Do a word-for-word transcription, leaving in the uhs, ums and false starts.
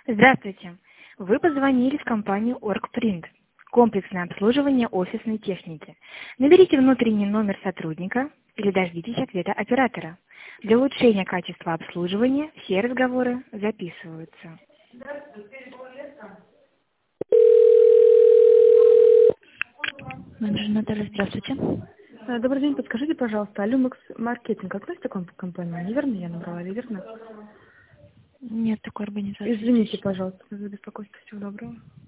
Здравствуйте. Вы позвонили в компанию Оргпринт. Комплексное обслуживание офисной техники. Наберите внутренний номер сотрудника или дождитесь ответа оператора. Для улучшения качества обслуживания все разговоры записываются. Менеджер Наталья, здравствуйте. А, Добрый день, подскажите, пожалуйста, Люмекс Маркетинг относится к вам к компании? Неверно я набрала, или верно? Нет такой организации. Извините, пожалуйста, за беспокойство. Всего доброго.